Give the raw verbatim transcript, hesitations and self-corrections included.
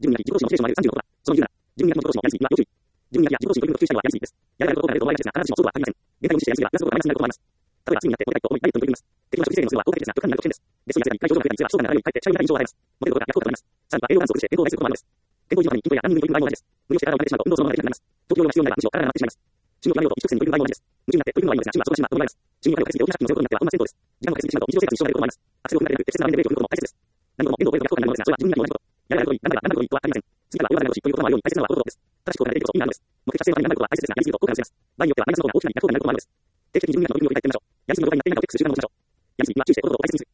じゅうにがき、自己同士のモチベーションはさんじゅうろくパーセント。その理由なら、じゅうにがきの自己同士のやりすぎは要注意。じゅうにがきや自己同士というのの救済はやりすぎです。やらないことがないとマイナスですが、必ずしもそうとは限りません。限界を無視してやりすぎはプラスことがマイナスになることもあります。例えば、罪になってモテたいと思い、ダイエットに取り組みます。適当な食事制限をするのは効果的ですが、極端になると危険です。ベストに痩せたり、体重が増えたりすれば、不相談がないようにかえって社員が印象を与えます。モテることが逆効果となります。さらには、栄養バランスを崩して健康を害することもあるのです。健康維持のために筋トレやランニングに取り組む場合も同じです。無理をして体を鍛えてしまうと運動そのものができなくなります。長期療養が必要になれば、むしろ体がなくなってしまいます。趣味を極めようと一直線に取り組む場合も同じです。夢中になって取り組むのはいいのですが、趣味は忙しいままとどまります。趣味を極めようとしすぎて大きな借金を背負うことになっては本末転倒です。時間をかけすぎてしまうと日常生活に支障が出ることもあります。アクセルを踏んだりでなく、適切な場面でブレーキを踏むことも大切です。何事も面倒を覚えると逆効果になるのですが、それは自分にやって同じこと。やればやるといい、なんだかなんだこといいとはありません。次からは大技で欲しいということもあるように大切なのはこのことです。正しく行われているこそ意味があるのです。目的達成のために頑張ることは大切ですが、やりすぎると後悔をします。場合によってはマイナスの方が大きな逆効果になることもあるのです。定期的に自分に合った取り組みを繰り返してみましょう。やりすぎの場合になって長く続く習慣を持ちましょう。やりすぎは注意して行動を大切にする。